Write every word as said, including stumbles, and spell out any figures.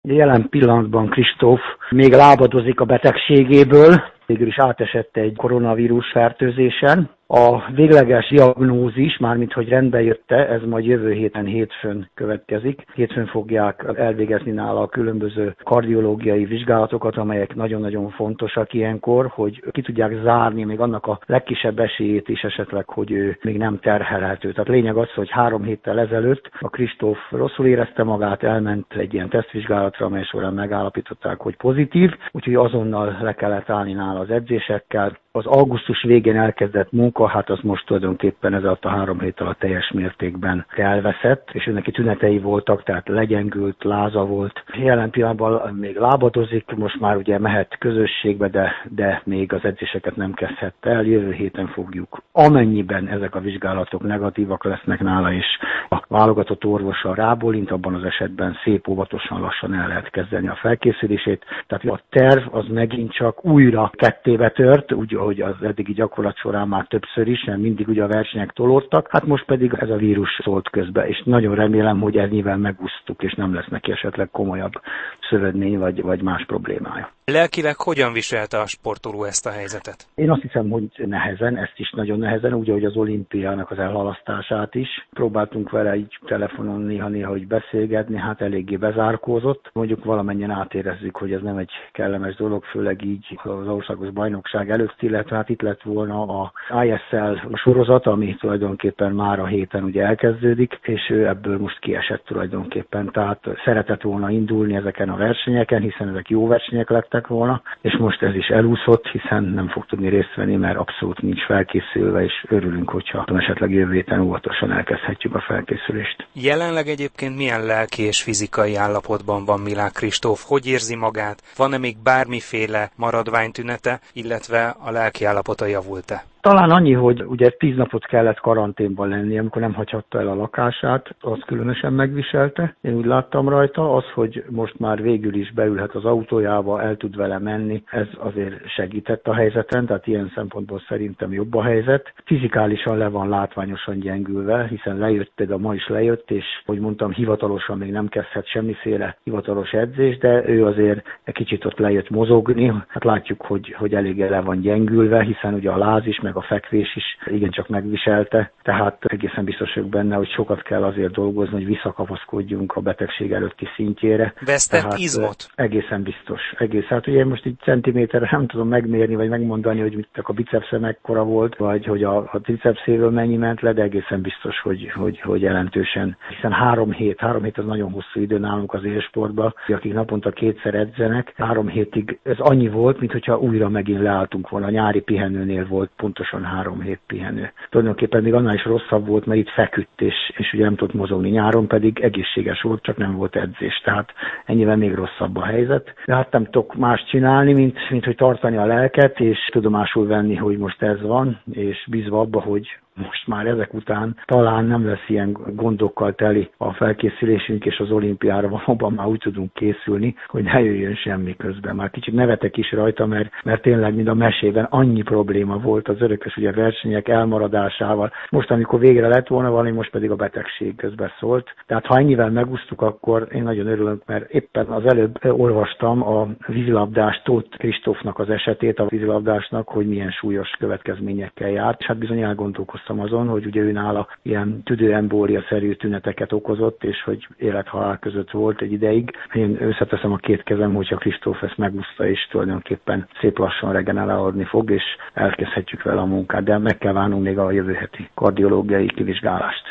Jelen pillanatban Kristóf még lábadozik a betegségéből, végül is átesett egy koronavírus fertőzésen. A végleges diagnózis, mármint hogy rendbe jött-e, ez majd jövő héten hétfőn következik. Hétfőn fogják elvégezni nála a különböző kardiológiai vizsgálatokat, amelyek nagyon-nagyon fontosak ilyenkor, hogy ki tudják zárni még annak a legkisebb esélyét is esetleg, hogy ő még nem terhelhető. Tehát lényeg az, hogy három héttel ezelőtt a Kristóf rosszul érezte magát, elment egy ilyen tesztvizsgálatra, amely során megállapították, hogy pozitív, úgyhogy azonnal le kellett állni nála az edzésekkel. Az augusztus végén elkezdett munka, hát az most tulajdonképpen ez alatt a három hét alatt teljes mértékben elveszett, és neki tünetei voltak, tehát legyengült, láza volt. Jelen pillanatban még lábadozik, most már ugye mehet közösségbe, de, de még az edzéseket nem kezdhette el, jövő héten fogjuk. Amennyiben ezek a vizsgálatok negatívak lesznek nála, és a válogatott orvossal rábólint, abban az esetben szép óvatosan lassan el lehet kezdeni a felkészülését. Tehát a terv az megint csak újra kettébe tört, úgy hogy az eddigi gyakorlat során már többször is, mert mindig ugye a versenyek tolódtak, hát most pedig ez a vírus szólt közbe, és nagyon remélem, hogy ennyivel megúsztuk, és nem lesz neki esetleg komolyabb szövődmény vagy, vagy más problémája. Lelkileg hogyan viselte a sportoló ezt a helyzetet? Én azt hiszem, hogy nehezen, ezt is nagyon nehezen, úgy, ahogy az olimpiának az elhalasztását is. Próbáltunk vele így telefonon néha-néha hogy beszélgetni, hát eléggé bezárkózott. Mondjuk valamennyien átérezzük, hogy ez nem egy kellemes dolog, főleg így az országos bajnokság előtt, illetve hát itt lett volna a I S L sorozat, ami tulajdonképpen már a héten ugye elkezdődik, és ő ebből most kiesett tulajdonképpen. Tehát szeretett volna indulni ezeken a versenyeken, hiszen ezek jó versenyek lettek volna, és most ez is elúszott, hiszen nem fog tudni részt venni, mert abszolút nincs felkészülve, és örülünk, hogyha esetleg jövő héten óvatosan elkezdhetjük a felkészülést. Jelenleg egyébként milyen lelki és fizikai állapotban van Milák Kristóf? Hogy érzi magát? Van-e még bármiféle maradványtünete, illetve a lelki állapota javult-e? Talán annyi, hogy ugye tíz napot kellett karanténban lenni, amikor nem hagyhatta el a lakását, az különösen megviselte. Én úgy láttam rajta, az, hogy most már végül is beülhet az autójába, el tud vele menni, ez azért segített a helyzeten, tehát ilyen szempontból szerintem jobb a helyzet. Fizikálisan le van látványosan gyengülve, hiszen lejött, például ma is lejött, és hogy mondtam, hivatalosan még nem kezdhet semmiféle hivatalos edzés, de ő azért egy kicsit ott lejött mozogni. Hát látjuk, hogy, hogy eléggé le van gyengülve, hiszen ugye a láz is, meg a fekvés is igencsak megviselte, tehát egészen biztos vagyok benne, hogy sokat kell azért dolgozni, hogy visszakapaszkodjunk a betegség előtti szintjére. Vesztett tehát izmot? Egészen biztos. Egész. Hát ugye most egy centiméterre nem tudom megmérni, vagy megmondani, hogy mit a bicepsze mekkora volt, vagy hogy a, a tricepszéről mennyi ment le, de egészen biztos, hogy, hogy, hogy jelentősen. Hiszen három hét, három hét az nagyon hosszú idő nálunk az élsportban, akik naponta kétszer edzenek, három hétig ez annyi volt, mintha újra megint leálltunk volna. A nyári pihenőnél volt pontosan három hét pihenő. Tulajdonképpen még annál is rosszabb volt, mert itt feküdt, és, és ugye nem tudott mozogni. Nyáron pedig egészséges volt, csak nem volt edzés. Tehát ennyivel még rosszabb a helyzet. De hát nem tudok más csinálni, mint, mint hogy tartani a lelket, és tudomásul venni, hogy most ez van, és bízva abba, hogy most már ezek után talán nem lesz ilyen gondokkal teli a felkészülésünk, és az olimpiára valóban már úgy tudunk készülni, hogy ne jöjjön semmi közben. Már kicsit nevetek is rajta, mert, mert tényleg, mint a mesében, annyi probléma volt az örökös ugye versenyek elmaradásával. Most, amikor végre lett volna valami, most pedig a betegség közben szólt. Tehát ha ennyivel megúsztuk, akkor én nagyon örülök, mert éppen az előbb olvastam a vízilabdás Tóth Kristófnak az esetét, a vízilabdásnak, hogy milyen súlyos következményekkel járt, és hát bizony elgondolkoztam azon, hogy ugye ő nála ilyen tüdőembólia-szerű tüneteket okozott, és hogy élet-halál között volt egy ideig. Én összeteszem a két kezem, hogyha Kristóf ezt megúszta, és tulajdonképpen szép lassan regenerálódni fog, és elkezdhetjük vele a munkát, de meg kell várnunk még a jövő heti kardiológiai kivizsgálást.